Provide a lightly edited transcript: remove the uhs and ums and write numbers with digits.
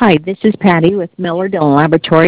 Hi, this is Patty with Miller Dillon Laboratories.